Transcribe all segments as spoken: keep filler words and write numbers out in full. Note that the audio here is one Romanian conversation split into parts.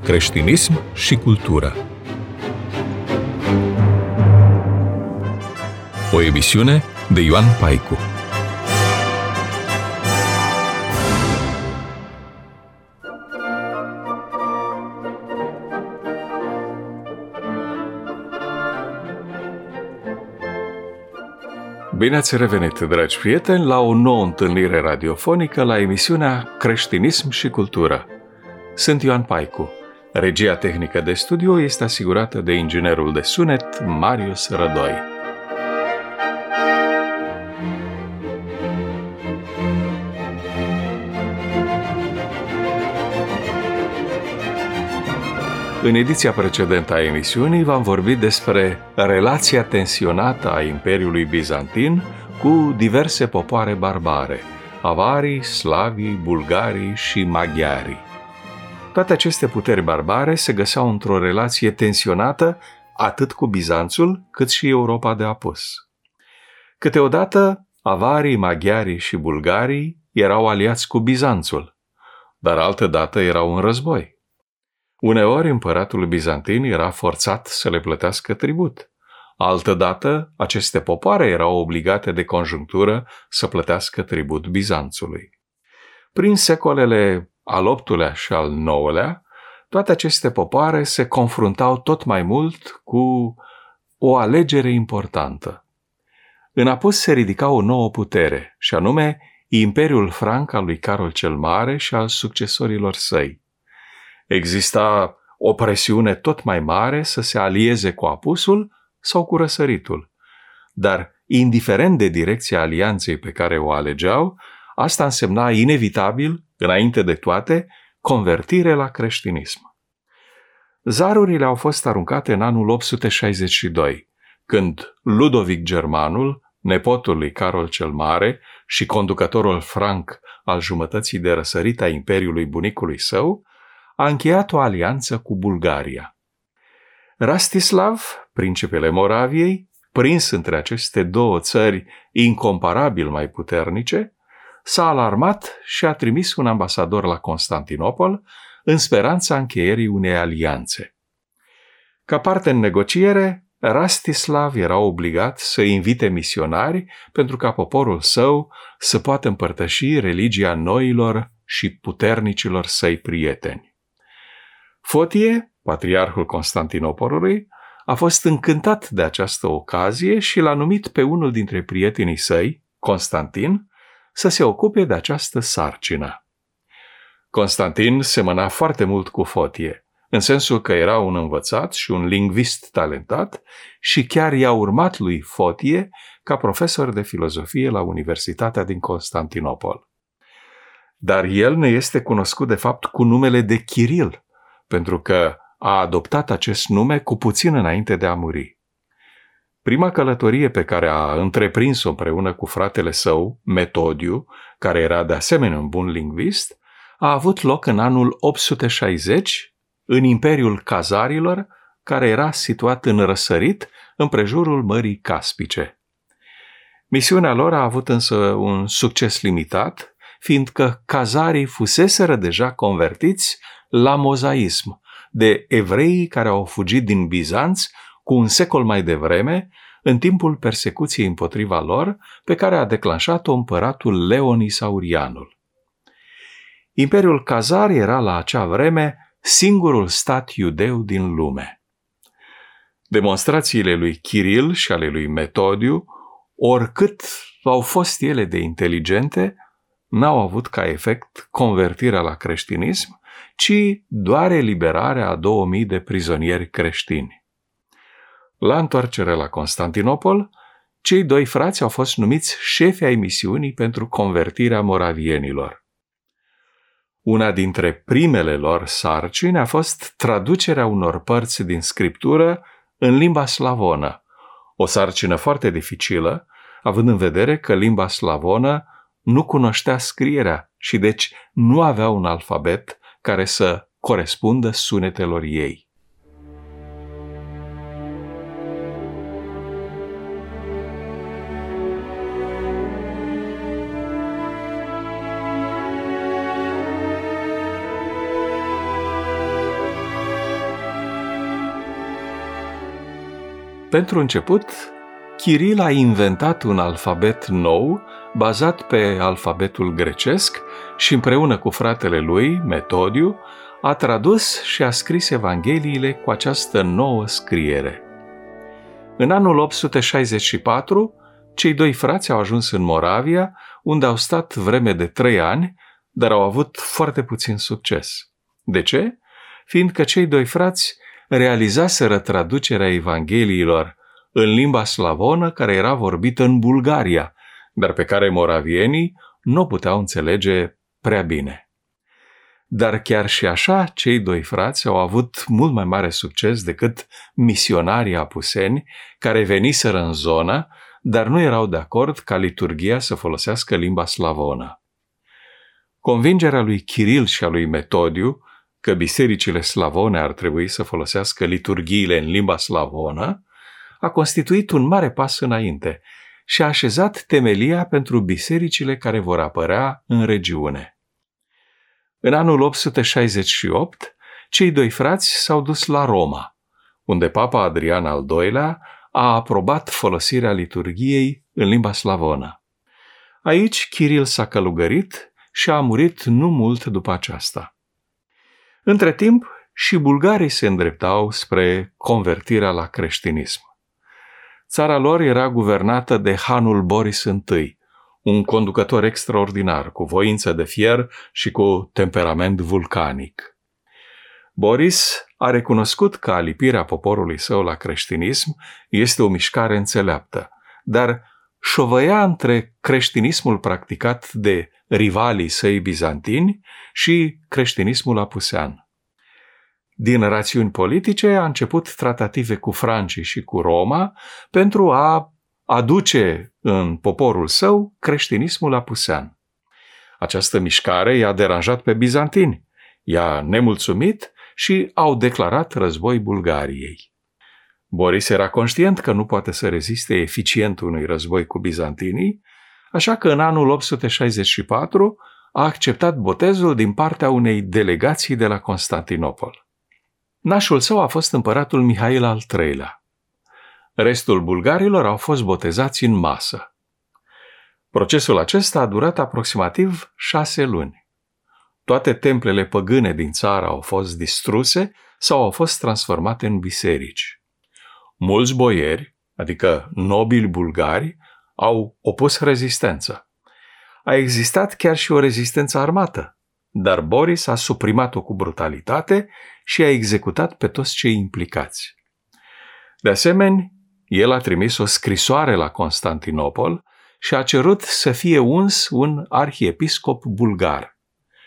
creștinism și cultură. O emisiune de Ioan Paicu. Bine ați revenit, dragi prieteni, la o nouă întâlnire radiofonică la emisiunea Creștinism și cultură. Sunt Ioan Paicu. Regia tehnică de studio este asigurată de inginerul de sunet Marius Rădoi. În ediția precedentă a emisiunii v-am vorbit despre relația tensionată a Imperiului Bizantin cu diverse popoare barbare, avarii, slavii, bulgarii și maghiarii. Toate aceste puteri barbare se găseau într-o relație tensionată atât cu Bizanțul cât și Europa de apus. Câteodată, avarii, maghiarii și bulgarii erau aliați cu Bizanțul, dar altădată erau în război. Uneori împăratul bizantin era forțat să le plătească tribut. Altădată, aceste popoare erau obligate de conjunctură să plătească tribut Bizanțului. Prin secolele al optulea și al nouălea, toate aceste popoare se confruntau tot mai mult cu o alegere importantă. În apus se ridica o nouă putere, și anume Imperiul Franc al lui Carol cel Mare și al succesorilor săi. Exista o presiune tot mai mare să se alieze cu apusul sau cu răsăritul. Dar, indiferent de direcția alianței pe care o alegeau, asta însemna inevitabil, înainte de toate, convertire la creștinism. Zarurile au fost aruncate în anul opt sute șaizeci și doi, când Ludovic Germanul, nepotul lui Carol cel Mare și conducătorul franc al jumătății de răsărit a imperiului bunicului său, a încheiat o alianță cu Bulgaria. Rastislav, principele Moraviei, prins între aceste două țări incomparabil mai puternice, s-a alarmat și a trimis un ambasador la Constantinopol în speranța încheierii unei alianțe. Ca parte în negociere, Rastislav era obligat să invite misionari pentru ca poporul său să poată împărtăși religia noilor și puternicilor săi prieteni. Fotie, patriarhul Constantinopolului, a fost încântat de această ocazie și l-a numit pe unul dintre prietenii săi, Constantin, să se ocupe de această sarcină. Constantin semăna foarte mult cu Fotie, în sensul că era un învățat și un lingvist talentat și chiar i-a urmat lui Fotie ca profesor de filozofie la Universitatea din Constantinopol. Dar el ne este cunoscut de fapt cu numele de Chiril, pentru că a adoptat acest nume cu puțin înainte de a muri. Prima călătorie pe care a întreprins-o împreună cu fratele său, Metodiu, care era de asemenea un bun lingvist, a avut loc în anul opt sute șaizeci, în Imperiul Cazarilor, care era situat în răsărit, împrejurul Mării Caspice. Misiunea lor a avut însă un succes limitat, fiindcă cazarii fuseseră deja convertiți la mozaism, de evreii care au fugit din Bizanț cu un secol mai devreme, în timpul persecuției împotriva lor, pe care a declanșat-o împăratul Leon Isaurianul. Imperiul Cazar era la acea vreme singurul stat iudeu din lume. Demonstrațiile lui Chiril și ale lui Metodiu, oricât au fost ele de inteligente, n-au avut ca efect convertirea la creștinism, ci doar eliberarea a două mii de prizonieri creștini. La întoarcere la Constantinopol, cei doi frați au fost numiți șefi ai misiunii pentru convertirea moravienilor. Una dintre primele lor sarcini a fost traducerea unor părți din scriptură în limba slavonă, o sarcină foarte dificilă, având în vedere că limba slavonă nu cunoștea scrierea și deci nu avea un alfabet care să corespundă sunetelor ei. Pentru început, Chiril a inventat un alfabet nou, bazat pe alfabetul grecesc și împreună cu fratele lui, Metodiu, a tradus și a scris Evangheliile cu această nouă scriere. În anul opt sute șaizeci și patru, cei doi frați au ajuns în Moravia, unde au stat vreme de trei ani, dar au avut foarte puțin succes. De ce? Fiindcă cei doi frați realizaseră traducerea Evangheliilor în limba slavonă care era vorbită în Bulgaria, dar pe care moravienii nu o puteau înțelege prea bine. Dar chiar și așa, cei doi frați au avut mult mai mare succes decât misionarii apuseni care veniseră în zonă, dar nu erau de acord ca liturghia să folosească limba slavonă. Convingerea lui Chiril și a lui Metodiu că bisericile slavone ar trebui să folosească liturghiile în limba slavonă a constituit un mare pas înainte și a așezat temelia pentru bisericile care vor apărea în regiune. În anul opt sute șaizeci și opt, cei doi frați s-au dus la Roma, unde Papa Adrian al doilea a aprobat folosirea liturghiei în limba slavonă. Aici Chiril s-a călugărit și a murit nu mult după aceasta. Între timp, și bulgarii se îndreptau spre convertirea la creștinism. Țara lor era guvernată de hanul Boris I, un conducător extraordinar, cu voință de fier și cu temperament vulcanic. Boris a recunoscut că alipirea poporului său la creștinism este o mișcare înțeleaptă, dar șovăia între creștinismul practicat de rivalii săi bizantini și creștinismul apusean. Din rațiuni politice a început tratative cu francii și cu Roma pentru a aduce în poporul său creștinismul apusean. Această mișcare i-a deranjat pe bizantini, i-a nemulțumit și au declarat război Bulgariei. Boris era conștient că nu poate să reziste eficient unui război cu bizantinii, așa că în anul opt sute șaizeci și patru a acceptat botezul din partea unei delegații de la Constantinopol. Nașul său a fost împăratul Mihail al treilea. Restul bulgarilor au fost botezați în masă. Procesul acesta a durat aproximativ șase luni. Toate templele păgâne din țară au fost distruse sau au fost transformate în biserici. Mulți boieri, adică nobili bulgari, au opus rezistență. A existat chiar și o rezistență armată, dar Boris a suprimat-o cu brutalitate și a executat pe toți cei implicați. De asemenea, el a trimis o scrisoare la Constantinopol și a cerut să fie uns un arhiepiscop bulgar.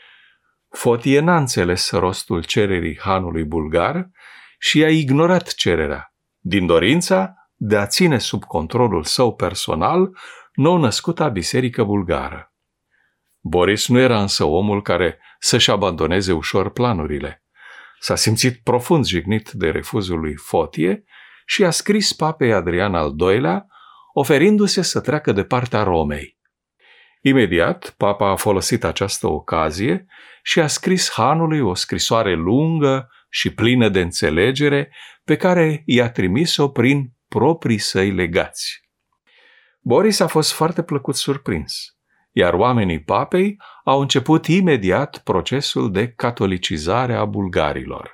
Fotie n-a înțeles rostul cererii hanului bulgar și a ignorat cererea, din dorința de a ține sub controlul său personal nou-născuta biserică bulgară. Boris nu era însă omul care să-și abandoneze ușor planurile. S-a simțit profund jignit de refuzul lui Fotie și a scris papei Adrian al doilea, oferindu-se să treacă de partea Romei. Imediat, papa a folosit această ocazie și a scris hanului o scrisoare lungă și plină de înțelegere pe care i-a trimis-o prin proprii săi legați. Boris a fost foarte plăcut surprins, iar oamenii papei au început imediat procesul de catolicizare a bulgarilor.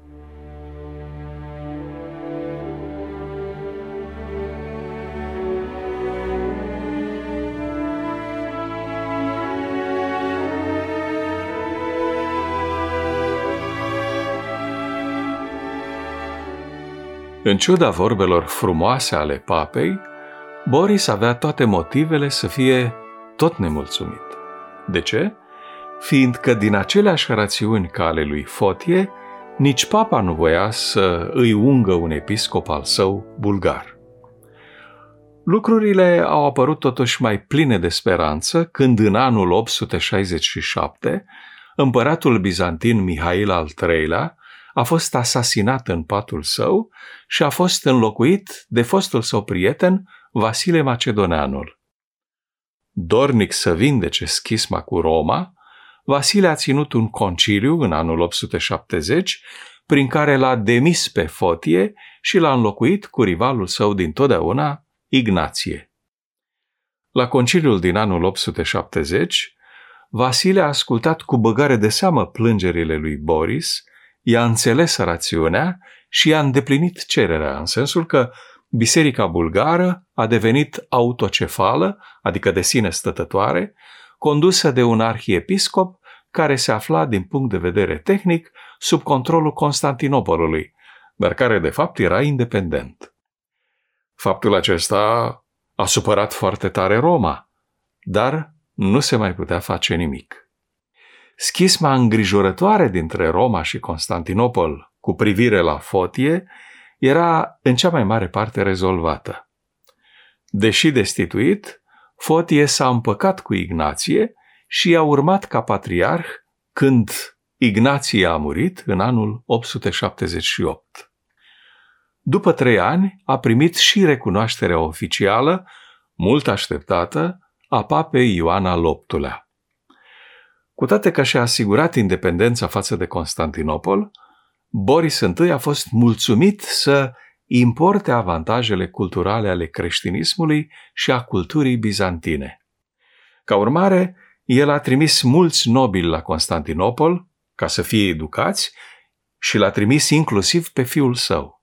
În ciuda vorbelor frumoase ale papei, Boris avea toate motivele să fie tot nemulțumit. De ce? Fiindcă din aceleași rațiuni ca ale lui Fotie, nici papa nu voia să îi ungă un episcop al său bulgar. Lucrurile au apărut totuși mai pline de speranță când în anul opt sute șaizeci și șapte împăratul bizantin Mihail al treilea a fost asasinat în patul său și a fost înlocuit de fostul său prieten Vasile Macedoneanul. Dornic să vindece schisma cu Roma, Vasile a ținut un conciliu în anul opt sute șaptezeci prin care l-a demis pe Fotie și l-a înlocuit cu rivalul său dintotdeauna, Ignație. La conciliul din anul opt sute șaptezeci, Vasile a ascultat cu băgare de seamă plângerile lui Boris, i-a înțeles rațiunea și i-a îndeplinit cererea, în sensul că Biserica bulgară a devenit autocefală, adică de sine stătătoare, condusă de un arhiepiscop care se afla din punct de vedere tehnic sub controlul Constantinopolului, dar care de fapt era independent. Faptul acesta a supărat foarte tare Roma, dar nu se mai putea face nimic. Schisma îngrijorătoare dintre Roma și Constantinopol cu privire la Fotie era în cea mai mare parte rezolvată. Deși destituit, Fotie s-a împăcat cu Ignație și i-a urmat ca patriarh când Ignație a murit în anul opt sute șaptezeci și opt. După trei ani a primit și recunoașterea oficială, mult așteptată, a papei Ioan al optulea. Cu toate că și-a asigurat independența față de Constantinopol, Boris I a fost mulțumit să importe avantajele culturale ale creștinismului și a culturii bizantine. Ca urmare, el a trimis mulți nobili la Constantinopol ca să fie educați și l-a trimis inclusiv pe fiul său.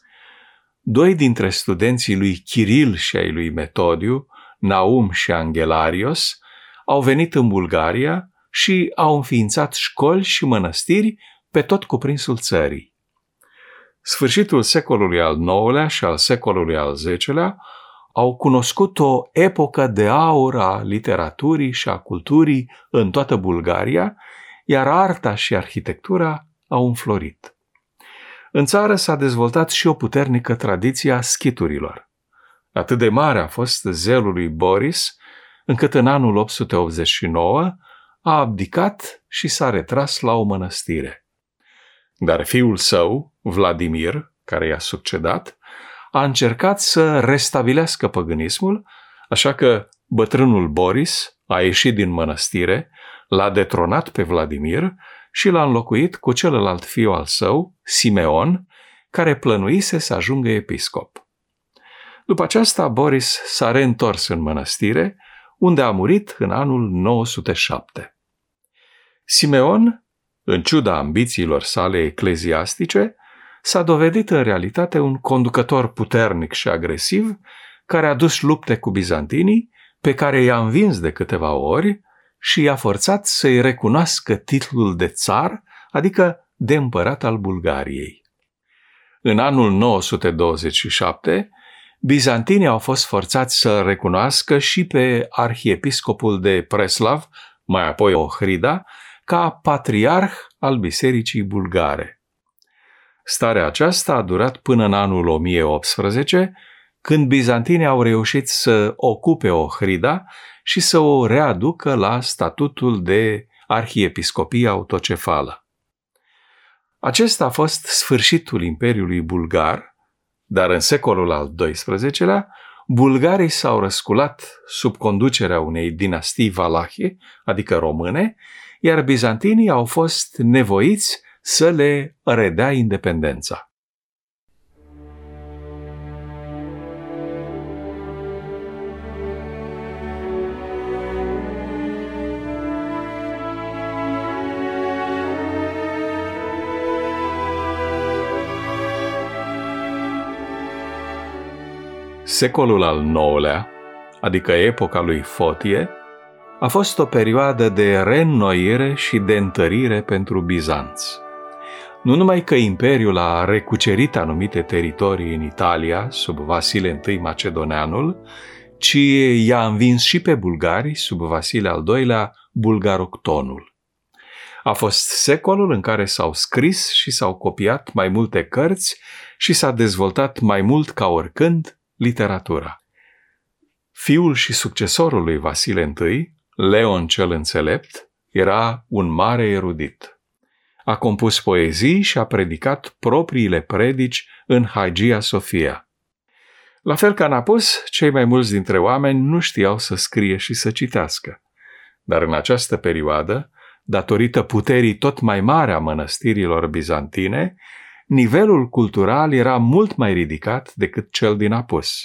Doi dintre studenții lui Chiril și ai lui Metodiu, Naum și Angelarios, au venit în Bulgaria și au înființat școli și mănăstiri pe tot cuprinsul țării. Sfârșitul secolului al nouălea și al secolului al zecelea au cunoscut o epocă de aur a literaturii și a culturii în toată Bulgaria, iar arta și arhitectura au înflorit. În țară s-a dezvoltat și o puternică tradiție a schiturilor. Atât de mare a fost zelul lui Boris, încât în anul opt sute optzeci și nouă a abdicat și s-a retras la o mănăstire. Dar fiul său, Vladimir, care i-a succedat, a încercat să restabilească păgânismul, așa că bătrânul Boris a ieșit din mănăstire, l-a detronat pe Vladimir și l-a înlocuit cu celălalt fiu al său, Simeon, care plănuise să ajungă episcop. După aceasta, Boris s-a reîntors în mănăstire, unde a murit în anul nouă sute șapte. Simeon, în ciuda ambițiilor sale ecleziastice, s-a dovedit în realitate un conducător puternic și agresiv, care a dus lupte cu bizantinii, pe care i-a învins de câteva ori și i-a forțat să-i recunoască titlul de țar, adică de împărat al Bulgariei. În anul nouă sute douăzeci și șapte, bizantinii au fost forțați să recunoască și pe arhiepiscopul de Preslav, mai apoi Ohrida, ca patriarh al Bisericii Bulgare. Starea aceasta a durat până în anul o mie optsprezece, când bizantinii au reușit să ocupe Ohrida și să o readucă la statutul de arhiepiscopie autocefală. Acesta a fost sfârșitul Imperiului Bulgar, dar în secolul al doisprezecelea, bulgarii s-au răsculat sub conducerea unei dinastii valahe, adică române, iar bizantinii au fost nevoiți să le redea independența. Secolul al nouălea, adică epoca lui Fotie, a fost o perioadă de reînnoire și de întărire pentru Bizanț. Nu numai că Imperiul a recucerit anumite teritorii în Italia, sub Vasile I Macedoneanul, ci i-a învins și pe bulgari, sub Vasile al doilea Bulgaroctonul. A fost secolul în care s-au scris și s-au copiat mai multe cărți și s-a dezvoltat mai mult ca oricând literatura. Fiul și succesorul lui Vasile I, Leon cel Înțelept, era un mare erudit. A compus poezii și a predicat propriile predici în Hagia Sophia. La fel ca în apus, cei mai mulți dintre oameni nu știau să scrie și să citească. Dar în această perioadă, datorită puterii tot mai mare a mănăstirilor bizantine, nivelul cultural era mult mai ridicat decât cel din Apus.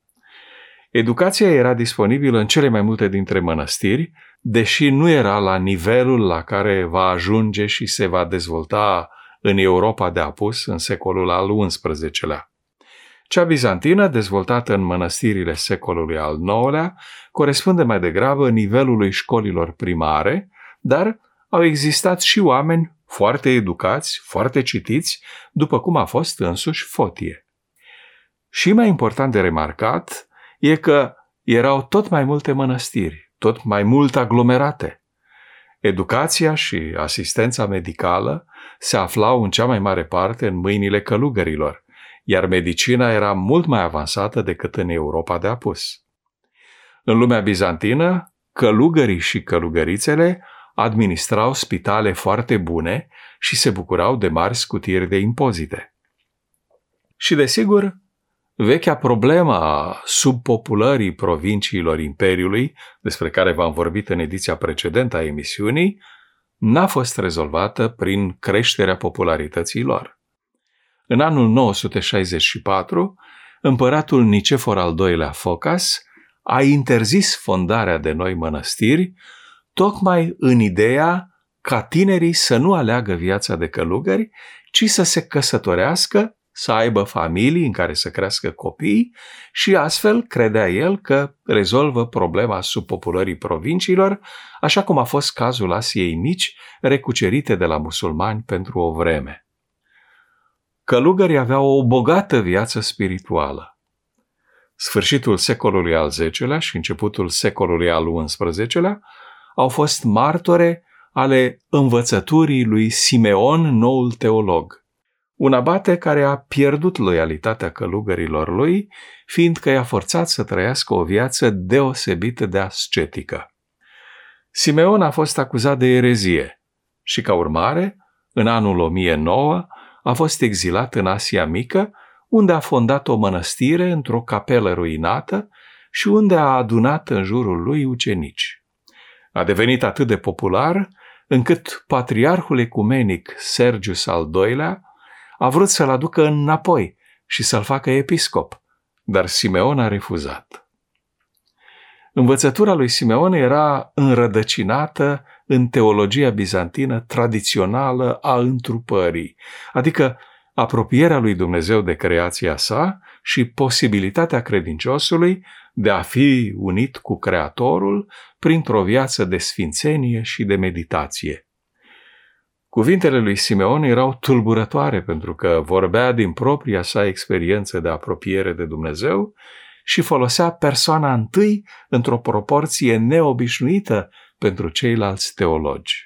Educația era disponibilă în cele mai multe dintre mănăstiri, deși nu era la nivelul la care va ajunge și se va dezvolta în Europa de Apus în secolul al unsprezecelea. Cea bizantină, dezvoltată în mănăstirile secolului al nouălea, corespunde mai degrabă nivelului școlilor primare, dar au existat și oameni foarte educați, foarte citiți, după cum a fost însuși Fotie. Și mai important de remarcat e că erau tot mai multe mănăstiri, tot mai mult aglomerate. Educația și asistența medicală se aflau în cea mai mare parte în mâinile călugărilor, iar medicina era mult mai avansată decât în Europa de Apus. În lumea bizantină, călugării și călugărițele administrau spitale foarte bune și se bucurau de mari scutiri de impozite. Și desigur, vechea problemă a subpopulării provinciilor Imperiului, despre care v-am vorbit în ediția precedentă a emisiunii, n-a fost rezolvată prin creșterea popularității lor. În anul nouă sute șaizeci și patru, împăratul Nicefor al doilea Focas a interzis fondarea de noi mănăstiri, tocmai în ideea ca tinerii să nu aleagă viața de călugări, ci să se căsătorească, să aibă familii în care să crească copii și astfel credea el că rezolvă problema subpopulării provinciilor, așa cum a fost cazul Asiei Mici, recucerite de la musulmani pentru o vreme. Călugării aveau o bogată viață spirituală. Sfârșitul secolului al zecelea și începutul secolului al unsprezecelea au fost martore ale învățăturii lui Simeon, noul teolog, un abate care a pierdut loialitatea călugărilor lui, fiindcă i-a forțat să trăiască o viață deosebită de ascetică. Simeon a fost acuzat de erezie și, ca urmare, în anul o mie nouă, a fost exilat în Asia Mică, unde a fondat o mănăstire într-o capelă ruinată și unde a adunat în jurul lui ucenici. A devenit atât de popular, încât patriarhul ecumenic Sergius al doilea a vrut să-l aducă înapoi și să-l facă episcop, dar Simeon a refuzat. Învățătura lui Simeon era înrădăcinată în teologia bizantină tradițională a întrupării, adică apropierea lui Dumnezeu de creația sa și posibilitatea credinciosului de a fi unit cu Creatorul printr-o viață de sfințenie și de meditație. Cuvintele lui Simeon erau tulburătoare pentru că vorbea din propria sa experiență de apropiere de Dumnezeu și folosea persoana întâi într-o proporție neobișnuită pentru ceilalți teologi.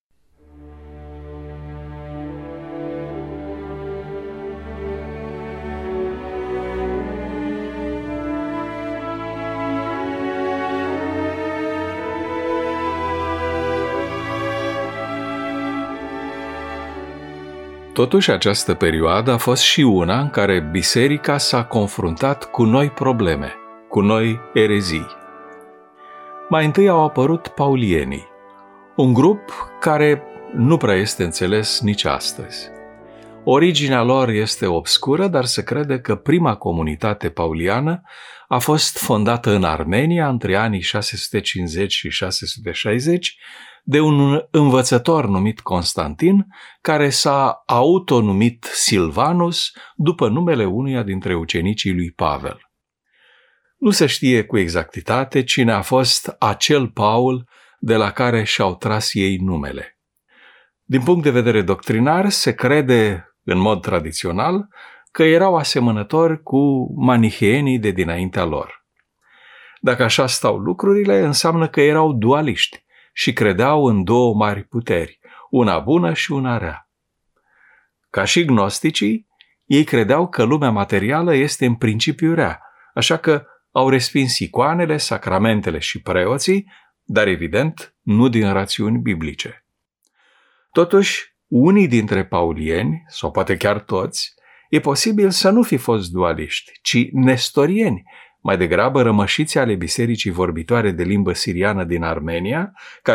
Totuși, această perioadă a fost și una în care biserica s-a confruntat cu noi probleme, cu noi erezii. Mai întâi au apărut paulienii, un grup care nu prea este înțeles nici astăzi. Originea lor este obscură, dar se crede că prima comunitate pauliană a fost fondată în Armenia între anii șase sute cincizeci și șase sute șaizeci de un învățător numit Constantin, care s-a autonumit Silvanus după numele unuia dintre ucenicii lui Pavel. Nu se știe cu exactitate cine a fost acel Paul de la care și-au tras ei numele. Din punct de vedere doctrinar, se crede, în mod tradițional, că erau asemănători cu maniheenii de dinaintea lor. Dacă așa stau lucrurile, înseamnă că erau dualiști și credeau în două mari puteri, una bună și una rea. Ca și gnosticii, ei credeau că lumea materială este în principiu rea, așa că au respins icoanele, sacramentele și preoții, dar evident nu din rațiuni biblice. Totuși, unii dintre paulieni, sau poate chiar toți, e posibil să nu fi fost dualiști, ci nestorieni, mai degrabă rămășiți ale bisericii vorbitoare de limbă siriană din Armenia, care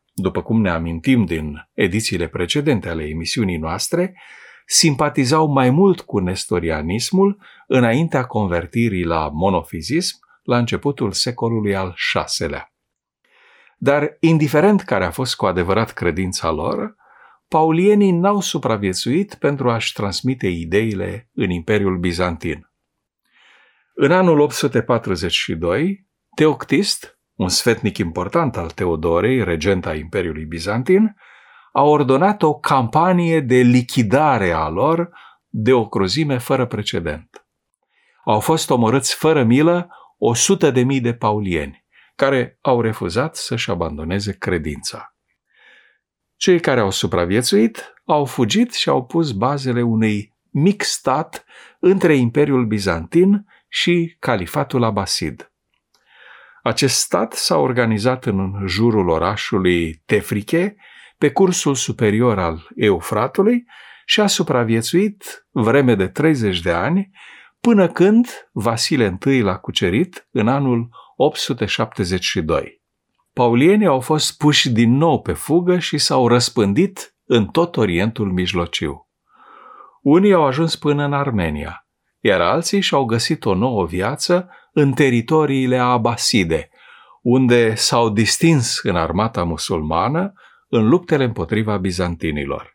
după cum ne amintim din edițiile precedente ale emisiunii noastre, simpatizau mai mult cu nestorianismul înaintea convertirii la monofizism la începutul secolului al șaselea. Dar, indiferent care a fost cu adevărat credința lor, paulienii n-au supraviețuit pentru a-și transmite ideile în Imperiul Bizantin. În anul opt sute patruzeci și doi, Teoctist, un sfetnic important al Teodorei, regenta Imperiului Bizantin, a ordonat o campanie de lichidare a lor de o cruzime fără precedent. Au fost omorâți fără milă o sută de mii de paulieni, care au refuzat să-și abandoneze credința. Cei care au supraviețuit au fugit și au pus bazele unui mic stat între Imperiul Bizantin și Califatul Abbasid. Acest stat s-a organizat în jurul orașului Tefriche, pe cursul superior al Eufratului, și a supraviețuit vreme de treizeci de ani, până când Vasile I l-a cucerit în anul opt sute șaptezeci și doi. Paulienii au fost puși din nou pe fugă și s-au răspândit în tot Orientul Mijlociu. Unii au ajuns până în Armenia, iar alții și-au găsit o nouă viață în teritoriile abaside, unde s-au distins în armata musulmană în luptele împotriva bizantinilor.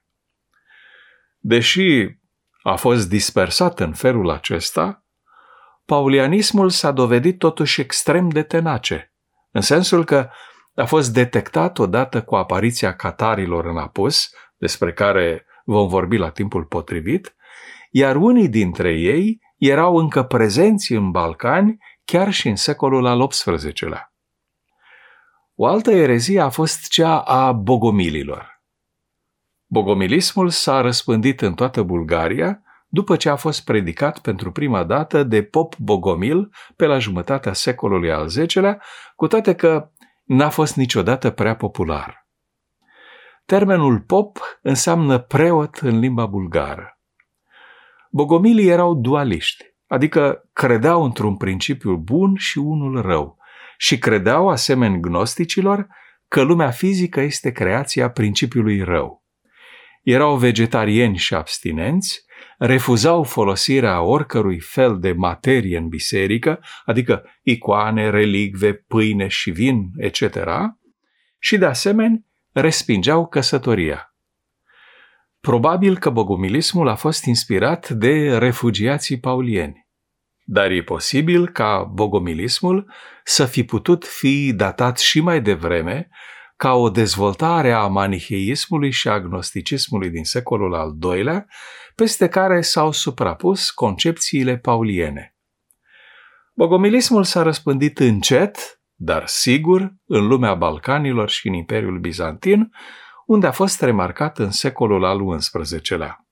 Deși a fost dispersat în felul acesta, paulianismul s-a dovedit totuși extrem de tenace, în sensul că a fost detectat odată cu apariția catarilor în Apus, despre care vom vorbi la timpul potrivit, iar unii dintre ei erau încă prezenți în Balcani chiar și în secolul al optsprezecelea. O altă erezie a fost cea a bogomililor. Bogomilismul s-a răspândit în toată Bulgaria după ce a fost predicat pentru prima dată de Pop Bogomil pe la jumătatea secolului al zecelea, cu toate că n-a fost niciodată prea popular. Termenul pop înseamnă preot în limba bulgară. Bogomilii erau dualiști, adică credeau într-un principiu bun și unul rău, și credeau, asemeni gnosticilor, că lumea fizică este creația principiului rău. Erau vegetarieni și abstinenți, refuzau folosirea oricărui fel de materie în biserică, adică icoane, relicve, pâine și vin, et cetera, și de asemenea respingeau căsătoria. Probabil că bogomilismul a fost inspirat de refugiații paulieni, dar e posibil ca bogomilismul să fi putut fi datat și mai devreme ca o dezvoltare a maniheismului și agnosticismului din secolul al doilea, peste care s-au suprapus concepțiile pauliene. Bogomilismul s-a răspândit încet, dar sigur, în lumea Balcanilor și în Imperiul Bizantin, unde a fost remarcat în secolul al unsprezecelea.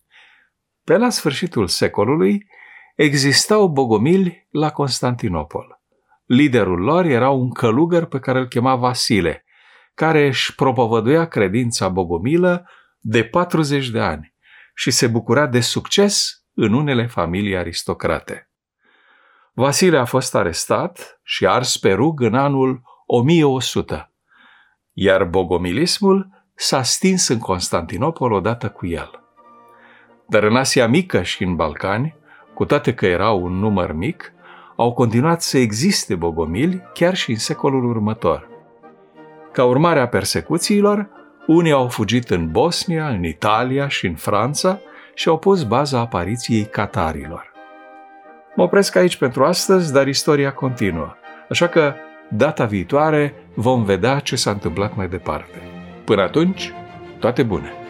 Pe la sfârșitul secolului, existau bogomili la Constantinopol. Liderul lor era un călugăr pe care îl chema Vasile, care își propovăduia credința bogomilă de patruzeci de ani și se bucura de succes în unele familii aristocrate. Vasile a fost arestat și ars pe rug în anul o mie o sută, iar bogomilismul s-a stins în Constantinopol odată cu el. Dar în Asia Mică și în Balcani, cu toate că erau un număr mic, au continuat să existe bogomili chiar și în secolul următor. Ca urmare a persecuțiilor, unii au fugit în Bosnia, în Italia și în Franța și au pus baza apariției catarilor. Mă opresc aici pentru astăzi, dar istoria continuă, așa că data viitoare vom vedea ce s-a întâmplat mai departe. Până atunci, toate bune!